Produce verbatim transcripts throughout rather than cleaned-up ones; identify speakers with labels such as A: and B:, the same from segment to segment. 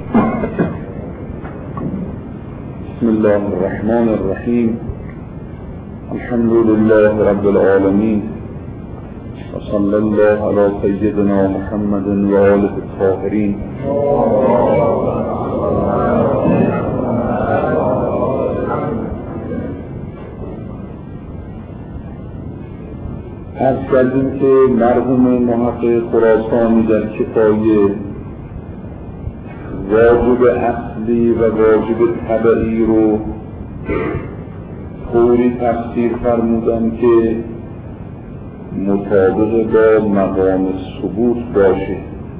A: بسم الله الرحمن الرحیم. الحمد لله رب العالمین و صلی الله علی سیدنا محمد و آله الطاهرین. عرض کردیم که مرحوم محقق خراسانی در کفایه واجب اصلی و واجب تبعی رو طوری تفسیر فرمودن که مطابق با مقام ثبوت باشه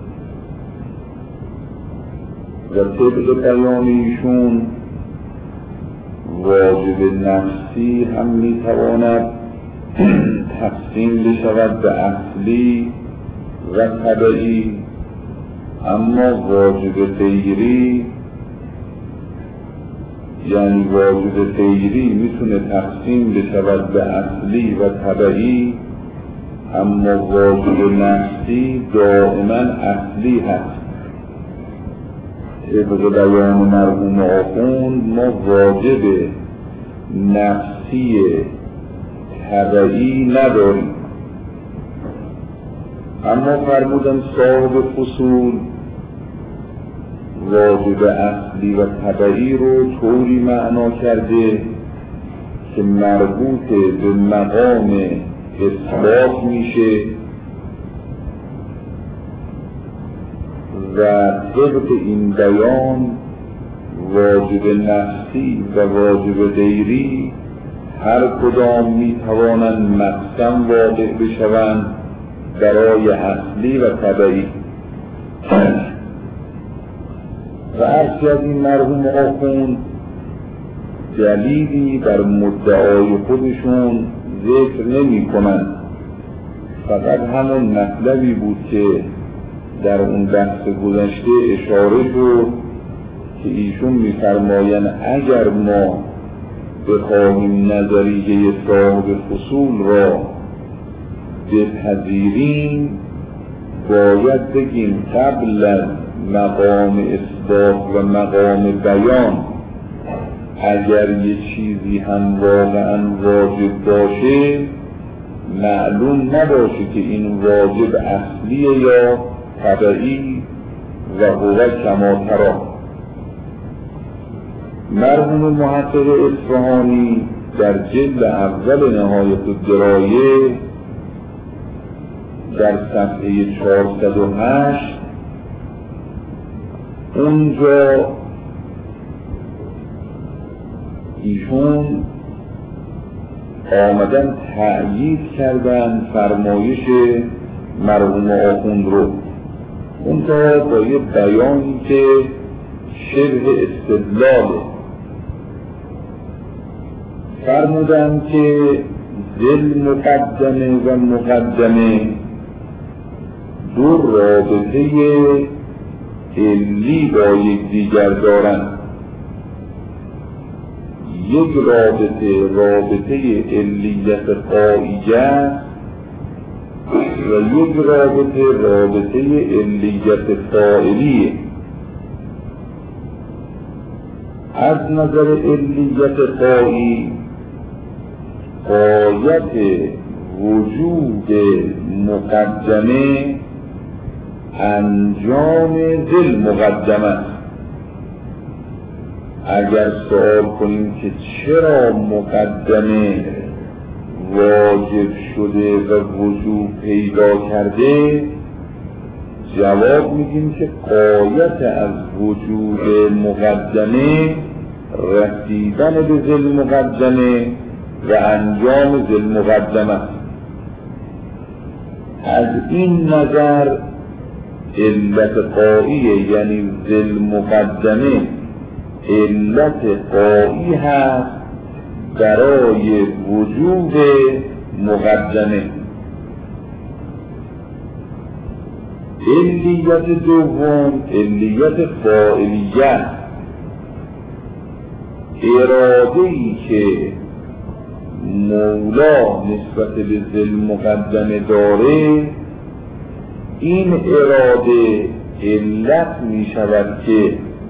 A: و طبق بیان ایشون واجب نفسی هم میتواند تقسیم بشود به اصلی و تبعی، اما واجب غیری یعنی واجب غیری میتونه تقسیم بشود به اصلی و تبعی، اما واجب نفسی دائما اصلی هست. طبق بیان مرحوم آخوند ما واجب نفسی تبعی نداریم، اما فرمودن صاحب فصول واجب اصلی و تبعی رو طوری معنا کرده که مربوط به مقام اثبات میشه و طبق این بیان واجب نفسی و واجب غیری هر کدام میتوانند مقسم واقع بشوند برای اصلی و تبعی. و عرض کردیم مرحوم آخوند دلیلی بر مدعای خودشون ذکر نمی کنند، فقط همون مطلبی بود که در اون بحث گذشته اشاره شد که ایشون می‌فرمایند اگر ما بخواهیم نظریه صاحب فصول را بپذیریم باید بگیم قبل از مقام اثبات و مقام بیان اگر یه چیزی هم واقعا واجب باشه معلوم نباشه که این واجب اصلیه یا تبعی و هو کما تری. مرحوم محقق اصفهانی در جلد اول نهایت الدرایه در صفحه چهارصد و هشت اونجا ایشون آمدن تأیید کردن فرمایش مرحوم آخوند رو، اونجا با یه بیانی که شبه استدلاله فرمودن که ذل مقدمه و مقدمه دو رابطه علی با یک دیگر دارند. یک رابطه رابطه علیت قائیه و یک رابطه رابطه علیت فاعلیه. از نظر علیت قایی غایت وجود مقدمه انجام ذل مقدمه. اگر سوال کنیم که چرا مقدمه واجب شده و وجود پیدا کرده، جواب میگیم که غایت از وجود مقدمه رسیدن به ذل مقدمه و انجام ذل مقدمه. از این نظر علت قائیه یعنی ذل مقدمه علت قایی هست برای وجود مقدمه. علیت دوم علیت فاعلیت، اراده‌ای که مولا نسبت به ذل مقدمه داره، این اراده علت می شود که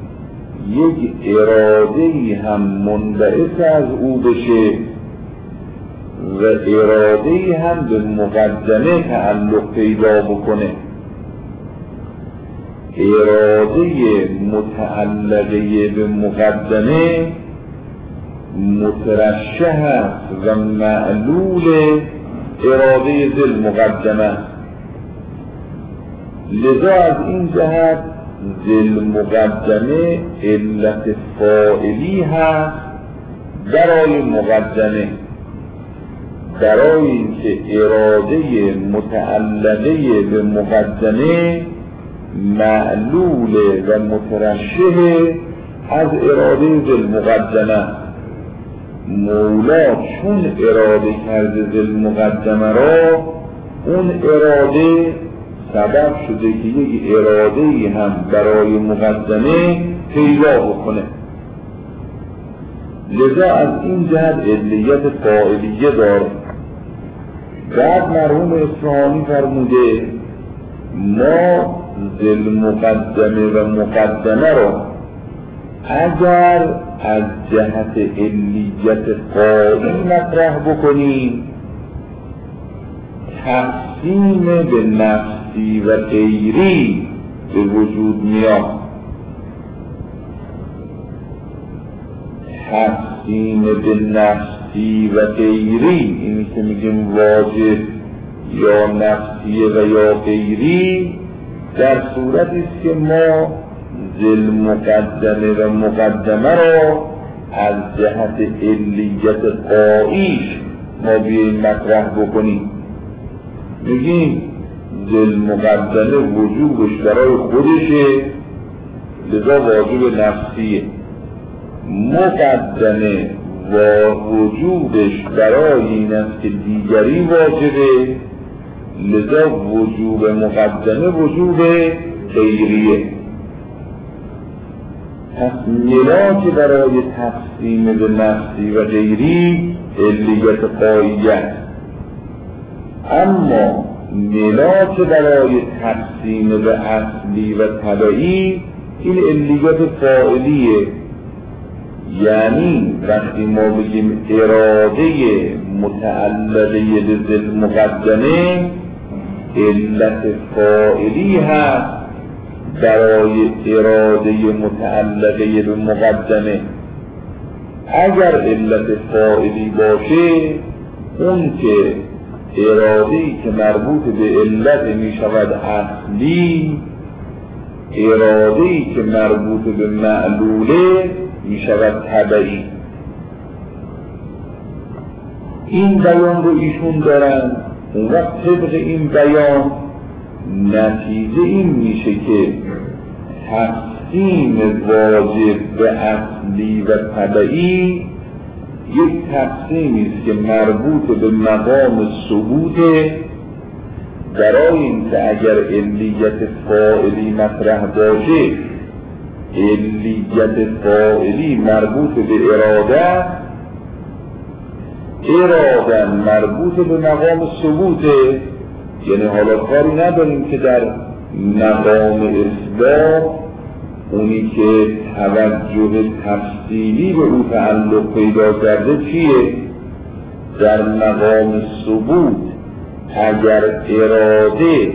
A: یک اراده‌ای هم منبعث از او بشه و اراده‌ای هم به مقدمه تعلق پیدا بکنه. اراده متعلقه به مقدمه مترشح است و معلول اراده ذل مقدمه. لذا از این جهت ذل مقدمه علت فاعلی هست برای مقدمه، برای اینکه اراده متعلقه به مقدمه معلول و مترشح از اراده ذل مقدمه. مولا چون اراده کرده ذل مقدمه را، اون اراده سبب شده که یک اراده‌ای هم برای مقدمه پیدا بکنه. لذا از این جهت علیت فاعلیه داره. بعد مرحوم اصفهانی فرموده ما ذل مقدمه و مقدمه را اگر از جهت علیت قائل مطرح بکنیم، تقسیم به نفسی و غیری به وجود میاد. تقسیم به نفسی و غیری، اینی که میگیم واجب یا نفسی و یا غیری، در صورتی است که ما ذل مقدمه و مقدمه را از جهت علیت قائیش ما بیاییم مطرح بکنیم. میگیم ذل مقدمه وجوبش برای خودشه، لذا واجب نفسیه. مقدمه و وجوبش برای این است که دیگری واجبه، لذا وجوب مقدمه وجوب غیریه. پس ملاک برای تقسیم به نفسی و غیری علیت قائیت، اما ملاک برای تقسیم به اصلی و تبعی این علیت فاعلیه. یعنی وقتی ما بگیم اراده متعلقه به ذل مقدمه، علت فاعلی هست برای اراده متعلقه به مقدمه. اگر علت فاعلی باشه، اون که اراده‌ای که مربوط به علت می شود اصلی، اراده‌ای که مربوط به معلوله می شود تبعی. این بیان رو ایشون دارن. اون وقت طبق این بیان نتیجه این میشه که تقسیم واجب به اصلی و تبعی یک تقسیمی است که مربوط به مقام ثبوته، برای اینکه اگر علیت فاعلی مطرح باشه، علیت فاعلی مربوط به اراده، اراده مربوط به مقام ثبوته. یعنی حالا کاری نداریم که در مقام اثبات اونی که توجه تفصیلی به او تعلق پیدا کرده چیه؟ در مقام ثبوت اگر اراده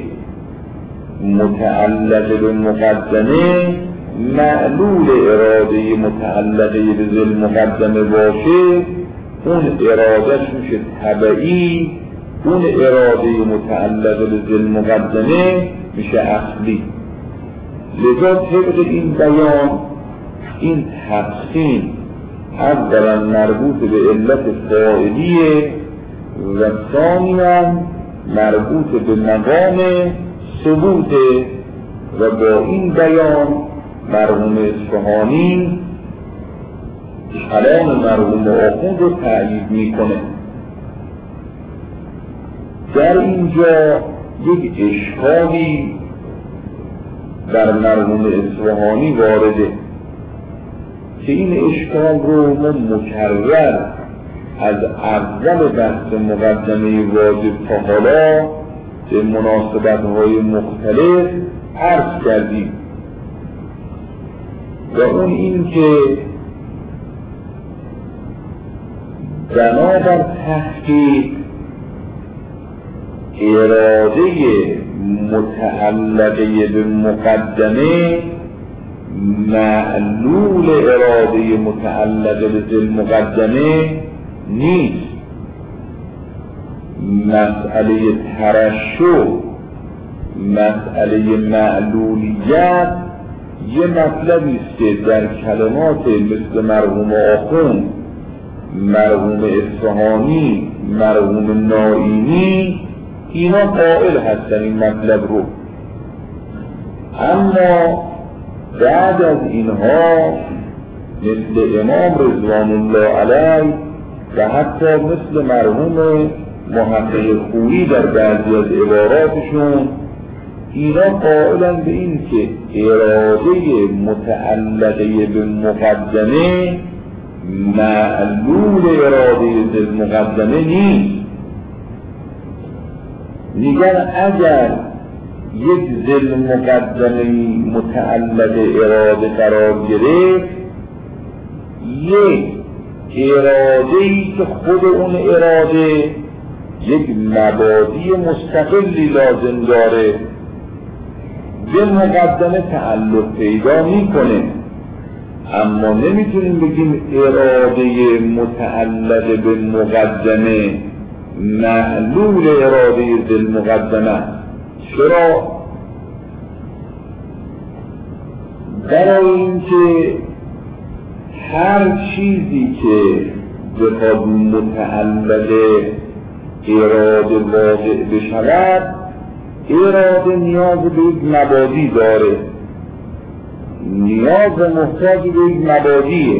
A: متعلق به مقدمه، معلول اراده متعلقه به ذل مقدمه باشه، اون ارادهش میشه تبعی، اون اراده متعلقه به ذل مقدمه میشه اصلی. لذا طبق این بیان این تقسیم اولا مربوط به علت فاعلیه و ثانیاً مربوط به مقام ثبوته. و با این بیان مرحوم اصفهانی کلام مرحوم آخوند رو تأیید میکنه. در اینجا یک اشکالی در مرحوم اصفهانی وارده که این اشکال رو ما مکرر از اول بحث مقدمه واجب تا حالا به مناسبت‌های مختلف عرض کردیم. و اون این که بنابر تحقیق اراده متعلقه به مقدمه معلول اراده متعلقه به ذی المقدمه نیست. مسئله ترشح، مسئله معلولیت یه مطلبی است که در کلمات مثل مرحوم آخوند، مرحوم اصفهانی، مرحوم نائینی اینا قائل هستن این مطلب رو، اما بعد از اینها مثل امام رضوان الله علیه و حتی مثل مرحوم محقق خویی در بعضی از عباراتشون اینا قائلن به این که اراده متعلقه به مقدمه معلول اراده ذی المقدمه نیست. میگن اگر یک ذی المقدمه متعلق اراده قرار گرفت، یک اراده‌ای که خود اون اراده یک مبادی مستقلی لازم داره به مقدمه تعلق پیدا میکنه، اما نمیتونیم بگیم اراده متعلق به مقدمه معلول اراده ذی المقدمه. چرا؟ برای اینکه هر چیزی که بخواد متعلق اراده واقع بشود، اراده نیاز به یک مبادی داره، نیاز و محتاج به یک مبادیه.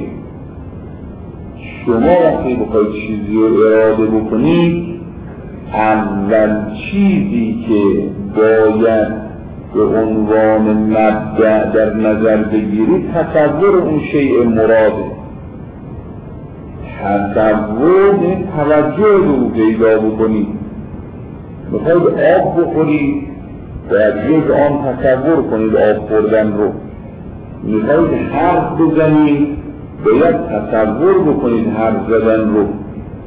A: شما وقتی بخواید چیزی رو اراده بکنید، اول چیزی که باید به عنوان مبدأ در نظر بگیرید تصور اون شیء مراده. تصور این توجه رو پیدا بکنید. میخواید آب بخورید، باید یک آن تصور کنید آب خوردن رو. میخواید حرف بزنید، باید تصور بکنید حرف زدن رو.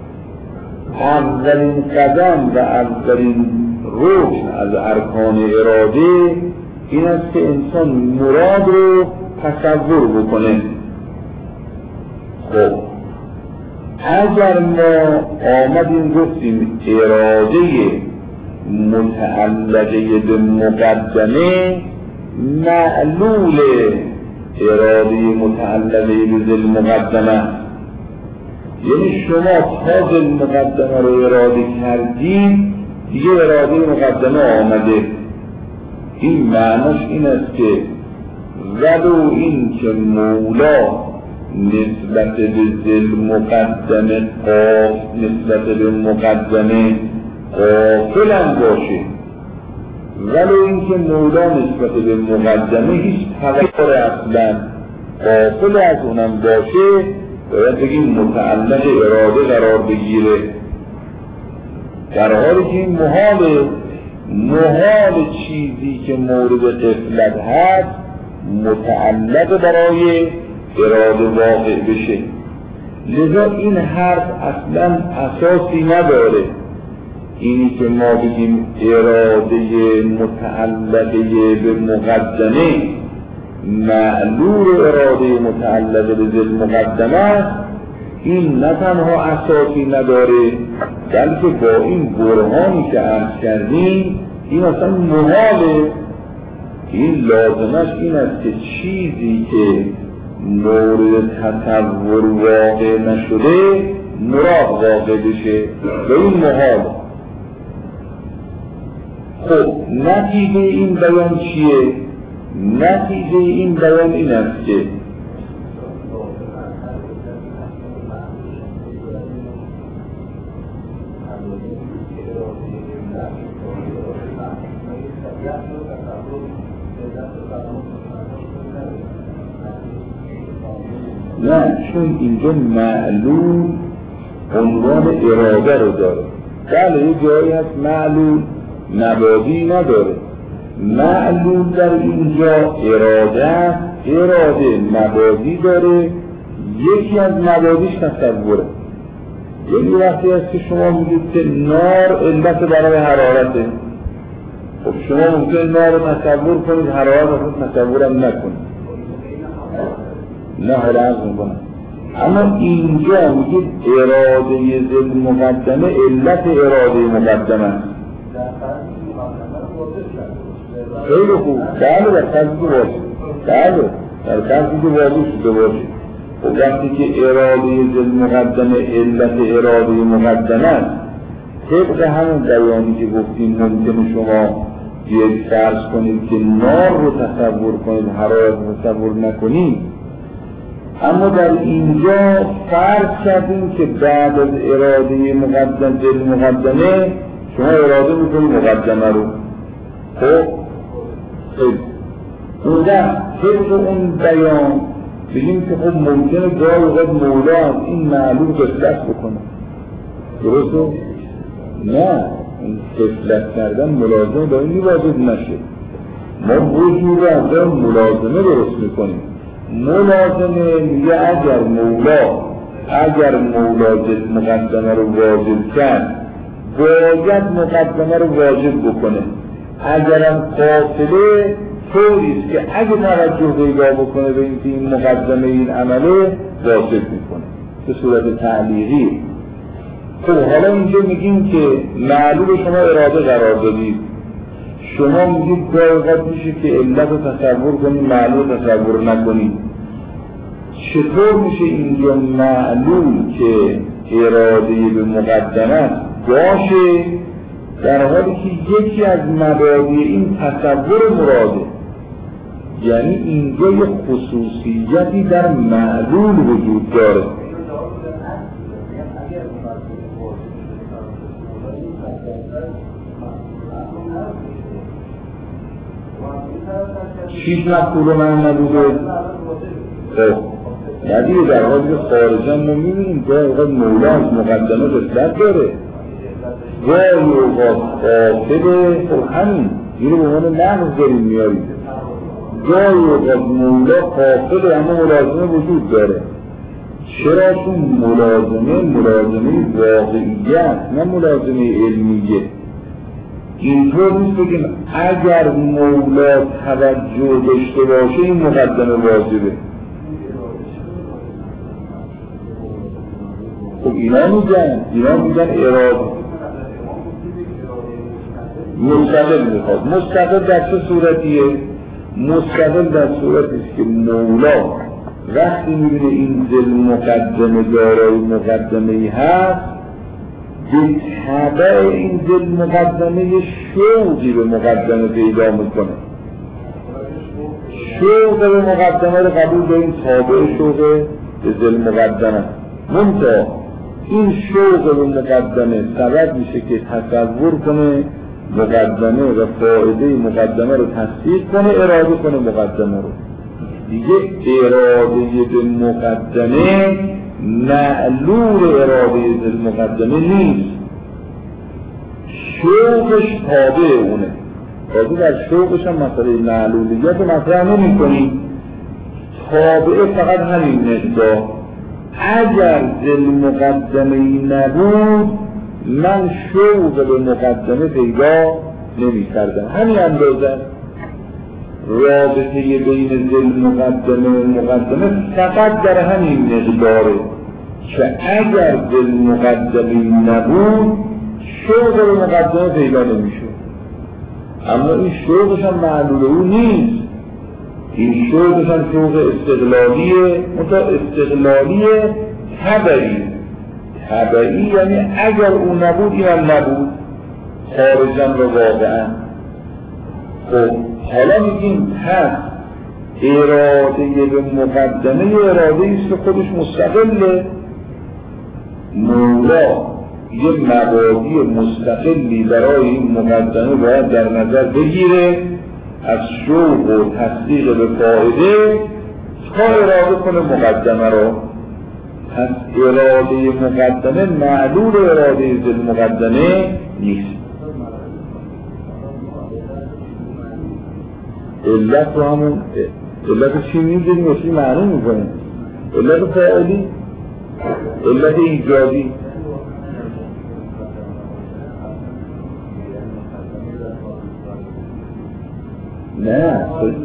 A: اولین قدم و اولین رکن از ارکان اراده این است که انسان مراد رو تصور بکنه. خب اگر ما آمدیم گفتیم اراده متعلقه به مقدمه معلول اراده متعلقه به ذی المقدمه، یعنی شما تا ذی المقدمه رو اراده کردید دیگه اراده مقدمه آمده. این معناش این است که ولو این که مولا نسبت به ذی المقدمه قاف نسبت به مقدمه غافلم باشه، ولو این که مولا نسبت به مقدمه هیچ توجه اصلا غافل از اونم باشه، باید بگیم متعلق اراده قرار بگیره، در حالی که این محال محال چیزی که مورد غفلت هست متعلق برای اراده واقع بشه. لذا این حرف اصلا اساسی نداره، اینی که ما بگیم اراده متعلقه به مقدمه معلول اراده متعلقه به ذی المقدمه، این نه تنها اساسی نداره بلکه با این برهانی که عرض کردیم این اصلا محاله. این لازمش این است که چیزی که مورد تصور واقع نشده مراد واقع بشه و این محال. خب نتیجه این بیان چیه؟ نتیجه این بیان این است که نه، چون اینجا معلول عنوان اراده رو داره. بله یه جایی هست معلول مبادی نداره، معلول در اینجا اراده است، اراده مبادی داره، یکی از مبادیش تصوره. یعنی وقتی هست که شما میگید که نار علت برای حرارته، خب شما ممکن نار رو تصور کنید، حرارت رو تصورم نکنید، نه حالا عرض میکنم. اما اینجا میگید اراده ذل مقدمه علت اراده مقدمه است. خیلی خوب، بله در فرضی که واضح، بله در فرضی که واضح شده باشه. خب وقتی که اراده ذل مقدمه علت اراده مقدمه است، طبق همون بیانی که گفتیم ممکنه شما بیاید فرض کنید که نار رو تصور کنید، حرارت رو تصور نکنید. اما در اینجا فرض کردیم که بعد از اراده مقدم ذل مقدمه شما اراده میکنید مقدمه رو. خب اون در طبق اون بیان بگیم که خب ممکنه گاهی اوقات مولا از این معلوم غفلت بکنه، درسته؟ نه، این غفلت کردن ملازمه با این واجب نشه. ما وجود از ملازمه درست میکنیم. ملازمه میگه اگر مولا اگر مولا ذل مقدمه رو واجب کرد باید مقدمه رو واجب بکنه. اگرم قافله طوریست که اگه توجه پیدا بکنه به اینکه این مقدمه این عمله واجب میکنه به صورت تعلیقی. خب حالا اینجا میگیم که معلوم شما اراده قرار دادید، شما میگید گاهی میشه که علت رو تصور کنید معلوم تصور نکنید. چطور میشه اینجا معلوم که اراده به مقدمه باشه در حالی که یکی از مبادی این تصور مراده؟ یعنی اینجا یه خصوصیتی در معلول وجود داره. چیز مفعول من نبوده؟ خب ندیه در حالی که خارجا ما میبینیم که اوقات مولا از مقدمه غفلت داره، گاهی اوقات قافله. خب همین این رو به عنوان نقض داریم میاریم. گاهی اوقات مولا قافله اما ملازمه وجود داره. چرا؟ چون ملازمه ملازمه واقعیت نه ملازمه علمیه. اینطور نیست بگیم اگر مولا توجه داشته باشه این مقدمه واجبه. خب اینا میگن اینا میگن اراده مستقل میخواد. مستقل در چه صورتیه؟ مستقل در صورتیست که مولا وقتی میبینه این ذل مقدمه دارای مقدمه ای هست به تبع این ذل مقدمه شوقی به مقدمه پیدا میکنه. شوق به مقدمه رو قبول داریم تابع شوق به ذل مقدمه. منتها این شوق به مقدمه سبب میشه که تصور کنه مقدمه و فائده مقدمه رو تصدیق کنه، اراده کنه مقدمه رو. دیگه اراده به مقدمه معلول اراده ذل مقدمه نیست، شوقش تابع اونه. تازه در شوقش هم مسئله معلولیت رو مطرح نمی کنیم، تابع فقط همین مقدار. اگر ذل مقدمه ای نبود من شوق به مقدمه پیدا نمی کردم. همین اندازه رابطه بین ذل مقدمه و مقدمه فقط در همین مقداره که اگر ذل مقدمه نبود شوق به مقدمه پیدا نمی شود. اما این شوقش هم معلول او نیست، این شوقش هم شوق استقلالیه، منتها استقلالیه تبعی. تبعی یعنی اگر او نبود این هم نبود، خارجم رو واقعا. خب حالا میگیم پس اراده به مقدمه اراده ایست که خودش مستقله. مولا یه مبادی مستقلی برای این مقدمه باید در نظر بگیره، از شوق و تصدیق به فائده تا اراده کنه مقدمه رو. پس اراده مقدمه معلول اراده ذل مقدمه نیست. علت رو همون علت چی میگیریم و چی معلوم میکنیم؟ علت فاعلی، علت ایجادی. نه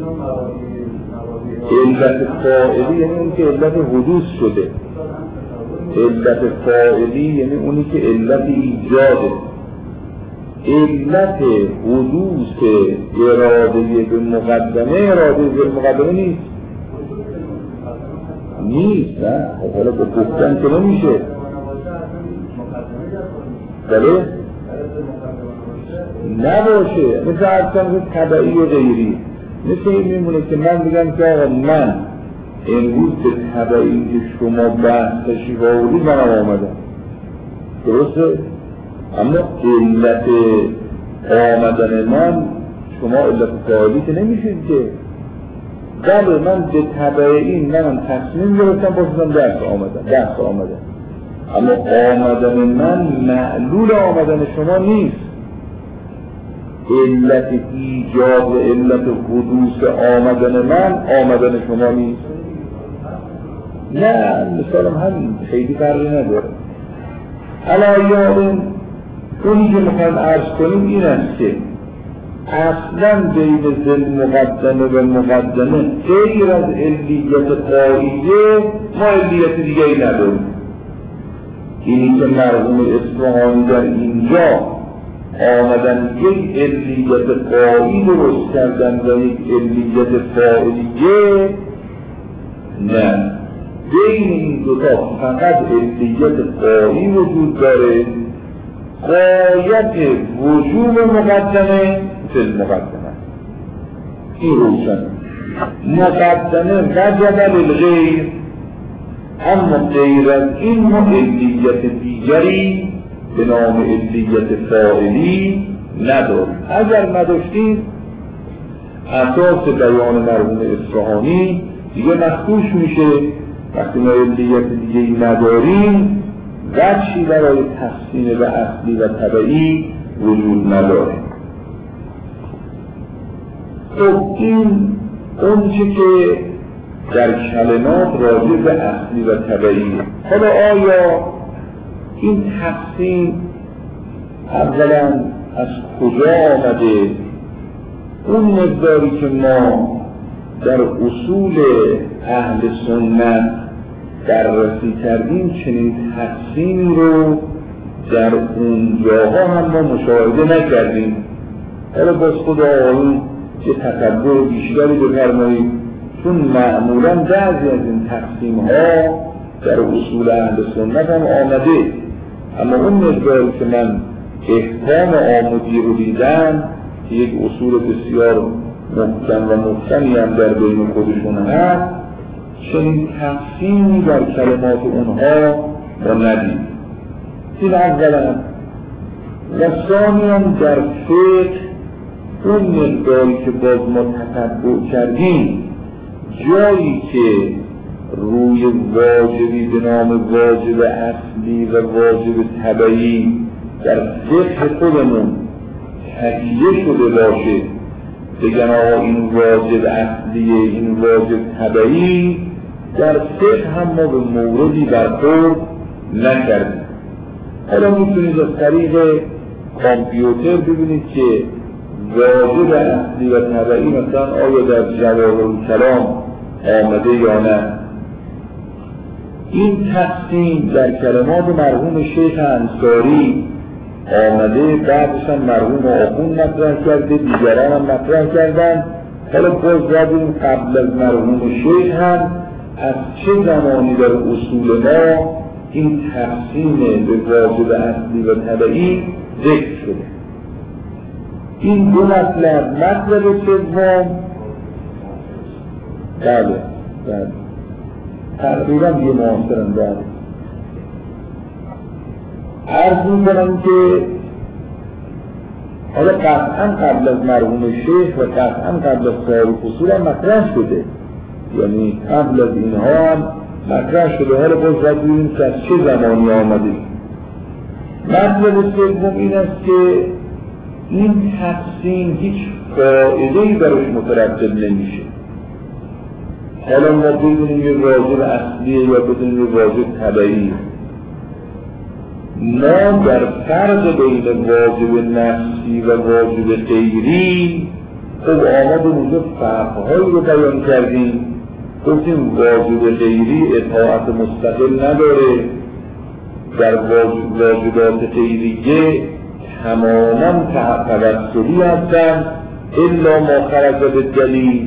A: علت فاعلی یعنی اونی که علت حدوث شده، علت فاعلی یعنی اونی که علت ایجاده. علت حدوث اراده به مقدمه اراده به مقدمه نیست نیست نه حالا با گفتن که نمیشه. بله نباشه، مثل اصلا طبعی و غیری. مثل این میمونه که من بگم که آقا من امروز به طبعی که شما بحث تشریف آوردید منم آمدم، درسته؟ اما علت آمدن من شما علت فاعلی که نمیشید که. بله من به طبعی منم تصمیم گرفتم باشدم درس آمدم درس آمدم اما آمدن من معلول آمدن شما نیست. علت ایجاد و علت حدوث آمدن من آمدن شما نیست. نه مثالم همین خیلی فرقی نداره. علایان اونی که میخوایم عرض کنیم این است که اصلا بین ذل مقدمه و مقدمه غیر از علیت قائیه ما علیت دیگه ای نداریم. اینی که مرحوم اصفهانی در اینجا آمدن یک علیت قایی درست کردن و یک علیت فاعلیه، نه بین این دوتا فقط علیت قایی وجود داره. غایت وجوب مقدمه فی مقدمه این روشن مقدمه وجب للغیر، اما غیر از این ما علیت دیگری به نام علیت فاعلی نداریم. اگر نداشتیم اساس بیان مرحوم اصفهانی دیگه مخدوش میشه. وقتی ما علیت دیگری نداریم وجهی برای تحسین و اصلی و طبعی وجود نداره. خب این اون چه که در کلمات راجع به اصلی و طبعی. حالا آیا این تقسیم اولا از کجا آمده؟ اون مقداری که ما در اصول اهل سنت بررسی کردیم چنین تقسیمی رو در اون جاها هم ما مشاهده نکردیم. حالا باز خدا آقایون که تکبر بیشتری بفرمایید، چون معمولا بعضی از این تقسیم ها در اصول اهل سنت هم آمده، اما اون مقداری که من احکام آمودی رو دیدم که یک اصول بسیار محکم و محکمی هم در بین خودشون هست، چنین تقسیمی در کلمات اونها ما ندید. این اولا. و ثانیاً در فقه اون مقداری که باز ما تتبع کردیم جایی که روی واجبی به نام واجب اصلی و واجب طبعی در فقه خودمون تکیه شده باشه، بگن آقا این واجب اصلیه این واجب طبعی، در فقه هم ما به موردی برخورد نکردیم. حالا میتونید از طریق کامپیوتر ببینید که واجب اصلی و طبعی مثلا آیا در جواهر کلام آمده یا نه. این تقسیم در کلمات مرحوم شیخ انصاری آمده، بعدش هم مرحوم آخوند مطرح کرده، دیگران هم مطرح کردن. حالا باز ببینیم قبل از مرحوم شیخ هم از چه زمانی در اصول ما این تقسیم به واجب اصلی و طبعی ذکر شده. این دو مطلب، مطلب سوم بله بله تقریبا یه معاصرن. بله عرض میکنم که حالا قطعا قبل از مرحوم شیخ و قطعا قبل از صاحب اصول هم مطرح شده، یعنی قبل از اینها هم مطرح شده. حالا باز باید ببینیم که از چه زمانی آمده. مطلب سوم این است که این تقسیم هیچ فایده‌ای براش مترتب نمیشه. حالا ما بدونیم یه واجب اصلیه یا بدونیم یه واجب طبعی. ما در فرق بین واجب نفسی و واجب غیری خب آمد اونجا فرقهایی رو بیان کردیم. گفتیم واجب غیری اطاعت مستقل نداره، در واجبات غیریه تماما توسلی هستن الا ما خرج بالدلیل.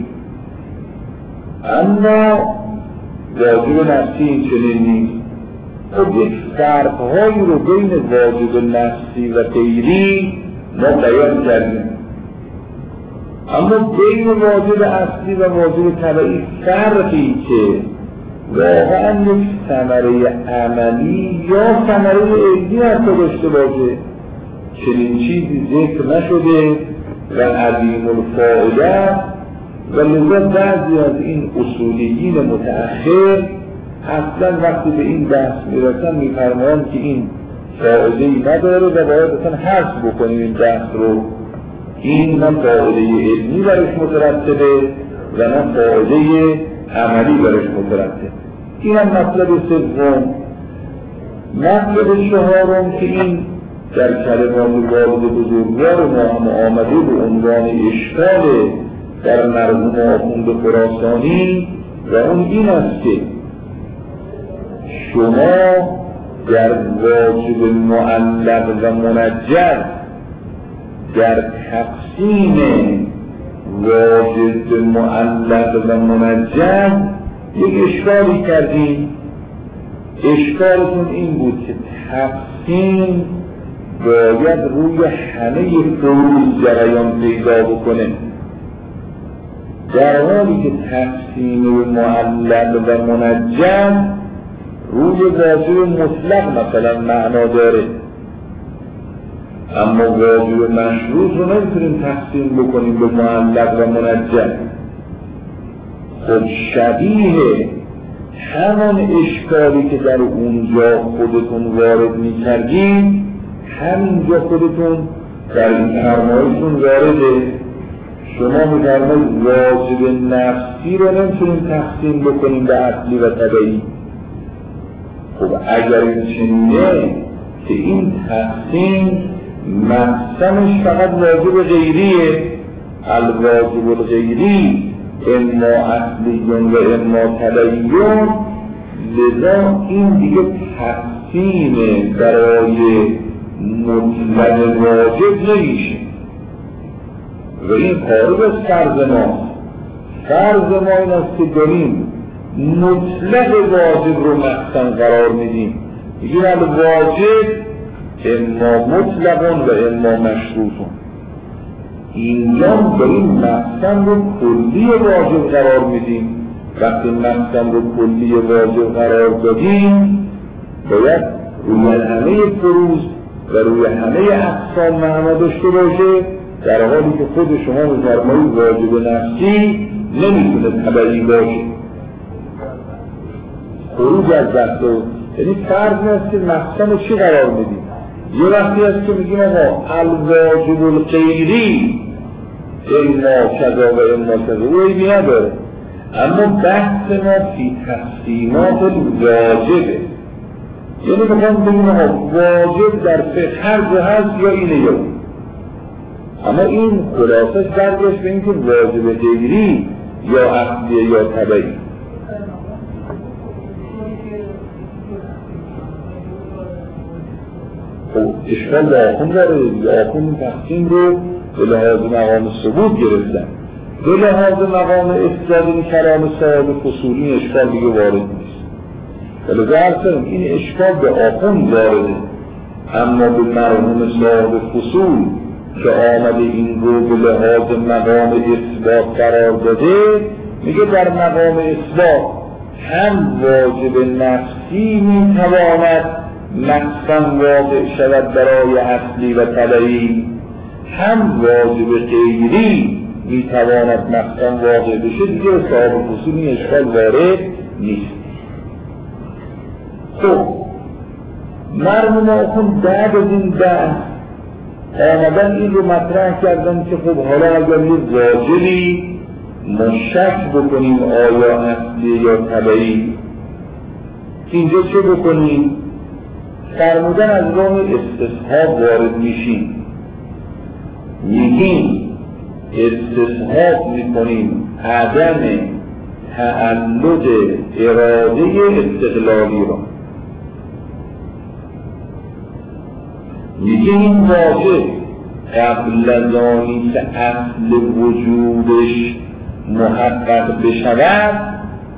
A: اما واجب نفسی این چنین نیست. خب یک فرقهایی رو بین واجب نفسی و غیری ما بیان کردیم، اما بین واجب اصلی و واجب طبعی فرقی که واقعا یک ثمره عملی یا ثمره علمی حتی داشته باشه چنین چیزی ذکر نشده و عظیم الفائده. و لذا بعضی از این اصولیین متأخر اصلا وقتی به این بحث میرسن میفرمایند که این فائده‌ای نداره و باید اصلا حذف بکنیم این بحث رو. این نه فائده علمی برش مترتبه و نه فائده عملی برش مترتبه. این هم مطلب سوم. مطلب چهارم که این در کلمات والد بزرگوار ما هم آمده به عنوان اشکال در مرحوم آخوند خراسانی و اون این است که شما در واجب معلق و منجز در تقسیم واجب معلق و منجز یک اشکالی کردیم. اشکالتون این بود که تقسیم باید روی همه فروض جریان پیدا بکنه، در حالی که تقسیم معلق و منجز روی واجب مطلق مثلا معنا داره، اما واجب مشروط رو نمیتونیم تقسیم بکنیم به معلق و منجز. خب شبیه همان اشکالی که در اونجا خودتون وارد میکردیم همینجا خودتون در این فرمایشتون وارده. شما می‌فرمایید واجب نفسی رو نمیتونیم تقسیم بکنیم به اصلی و طبعی. خب اگر این چنینه که این تقسیم مقسمش فقط واجب غیریه، الواجب الغیری اما اصلیون و اما طبعیون، لذا این دیگه تقسیم برای مطلق واجب نمیشه و این خارج از فرض ما. فرض ما این است که داریم مطلق واجب رو مقسم قرار میدیم، میگیم الواجب اما مطلقون و اما مشروطون. اینجا داریم مقسم رو کلی واجب قرار میدیم. وقتی مقسم رو کلی واجب قرار دادیم باید روی همه فروض و روی همه اقسام معنا داشته باشه، در حالی که خود شما می‌فرمایید واجب نفسی نمیتونه طبعی باشه. خروج از بحث یعنی فرض است که مقسم چی قرار میدیم. یه وقتی است که میگیم آقا الواجب الغیری اما کذا و اما کذا، او ایدی نداره، اما بحث ما فی تقسیمات الواجبه. یعنی بخوام بگیم آقا واجب در فقه هر جو هست یا اینه یا اون، اما این خلاصش برگشت به این که واجب غیری یا اصلیه یا طبعی. خب اشکال به آخون داره، آخون این تقسیم رو به لحاظ مقام ثبوت گرفتن، به لحاظ مقام اثبات این کلام صاحب فصولی اشکال دیگه وارد نیست. ولی ظاهر این اشکال به آخون وارده، اما به مرحوم صاحب فصول که آمده این رو به لحاظ مقام اثبات قرار داده، میگه در مقام اثبات هم واجب نفسی میتواند مقسم واقع شود برای اصلی و طبعی، هم واجب غیری میتواند مقسم واقع بشه. دیگه صاحب فصول این اشکال وارد نیست. خب مرحوم آخوند بعد از این بحث آمدن این رو مطرح کردن که خب حالا اگر یه واجبی ما شک بکنیم آیا اصلی یا طبعی. اینجا چه بکنیم؟ فرمودن از راه استصحاب وارد میشیم، میگیم استصحاب میکنیم عدم تعلق اراده استقلالی را. میگیم این واجب قبل از آنی که اصل وجودش محقق بشود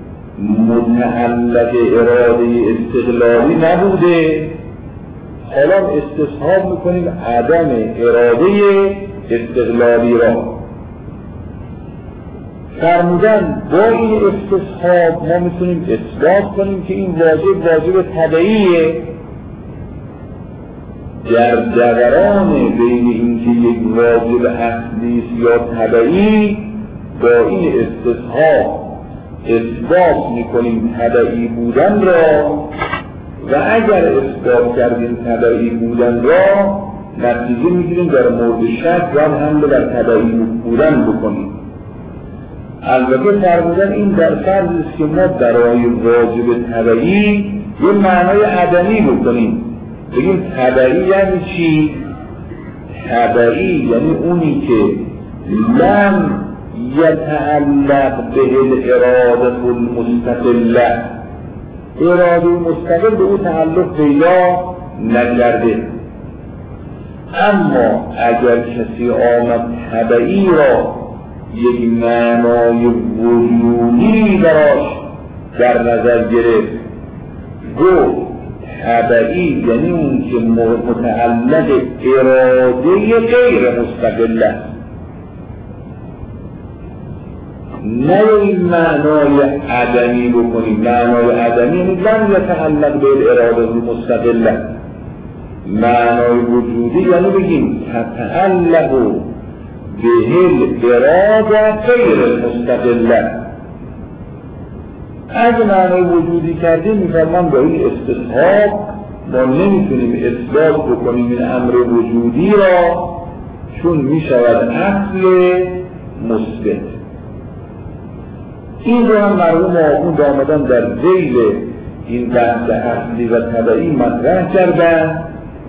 A: متعلق اراده استقلالی نبوده، حالا استصحاب میکنیم عدم اراده استقلالی را. فرمودن با این استصحاب ما میتونیم اثبات کنیم که این واجب واجب طبعیه. در دوران بین اینکه یک واجب اصلی یا طبعی با این استصحاب اثبات میکنیم طبعی بودن را و اگر اثبات کردیم طبعی بودن را نتیجه میگیریم در مورد شک و هم در طبعی بودن بکنیم. البته فرمودن این در فرض است که ما برای واجب طبعی یه معنای عدمی بکنیم، بگیم طبعی یعنی چی؟ طبعی یعنی اونی که لم یتعلق به الاراده المستقله، اراده مستقل به او تعلق پیدا نکرده. اما اگر کسی آمد طبعی را یک معنای وجودی براش در نظر گرفت، گفت طبعی یعنی اون که متعلق اراده غیر مستقله، نه این معنای عدمی بکنیم. معنای عدمی یعنی لم یتعلق به اراده مستقله. معنای وجودی یعنی بگیم تتعلق به اراده غیر مستقله. اگه معنای وجودی کردیم میفرمان با این استصحاب ما نمیتونیم اثبات بکنیم این امر وجودی را، چون میشود اصل مثبت. این رو هم مردم آخوند آمدن در ذیل این بحث اصلی و طبعی مطرح کردن.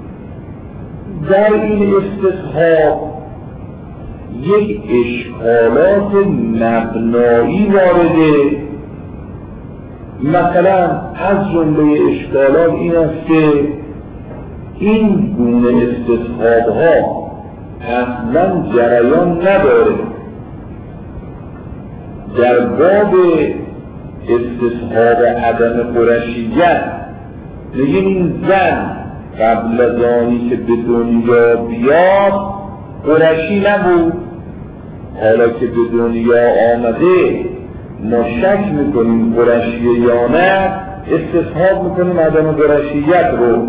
A: در این استصحاب یک اشکالات مبنایی وارده. مثلا از جمله اشکالات این است که این گونه استصحاب ها اصلا جریان نداره. در باب استصحاب عدم قرشیت میگیم این زن قبل از آنی که به دنیا بیاد قرشی نبود، حالا که به دنیا آمده ما شک میکنیم قرشیه یا نه، استصحاب میکنیم عدم قرشیت رو.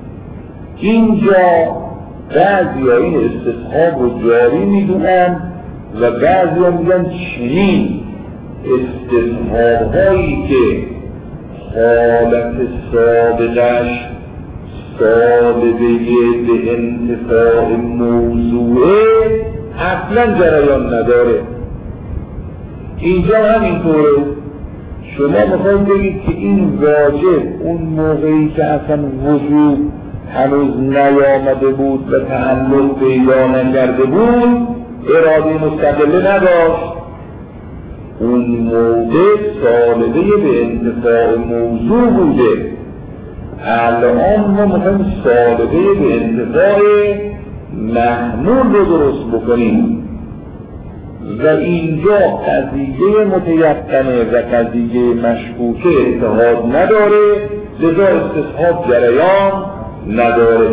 A: اینجا بعضی ها این استصحاب رو جاری میدونن و بعضی ها میگن چنین استصحاب هایی که حالت سابقش سابقه به انتفاع موضوعه اصلا جریان نداره. اینجا هم اینطوره. شما میخواید بگید که این واجب اون موقعی که اصلا وجود هنوز نیامده بود و تعلق پیدا نکرده بود اراده مستقله نداشت، اون موقع سالبه به انتفاع موضوع بوده. الان ما میخوایم سالبه به انتفاع محمول رو درست بکنیم و اینجا قضیه متیقنه و قضیه مشکوکه اتحاد نداره، لذا استصحاب جریان نداره.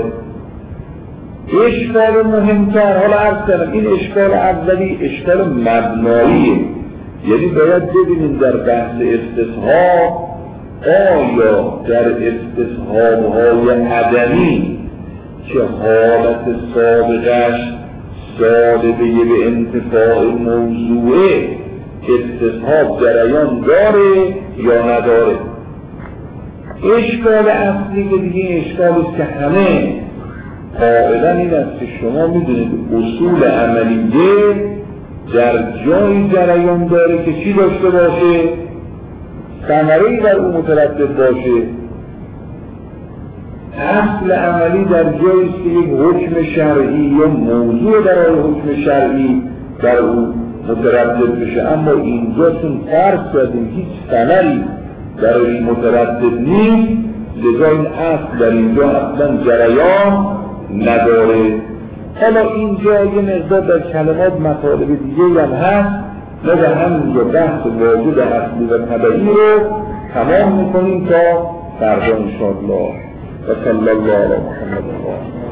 A: اشکال مهمتر، حالا عرض کردم این اشکال اولی اشکال مبناییه، یعنی باید ببینیم در بحث استصحاب آیا در استصحاب های عدمی که حالت سابقش سابقه به انتفاع موضوعه استصحاب جریان داره یا نداره. اشکال اصلی که دیگه اشکال است که همه قاعدن این است که شما میدونید اصول عملیه در جایی جریان داره که چی داشته باشه؟ ثمره‌ای در اون متردد باشه. اصل عملی در جایی است که یک حکم شرعی یا موضوع برای حکم شرعی در اون متردد بشه، اما اینجا چون فرض کردیم هیچ ثمری برای این متردد نیست، لذا این اصل در اینجا اصلا جریان نداره. حالا اینجا یه مقدار در کلمات مطالب دیگه هم هست، ما به همینجا بحث واجد اصلی و طبعی رو تمام میکنیم تا فردا انشاءالله. و صلی الله علی محمد.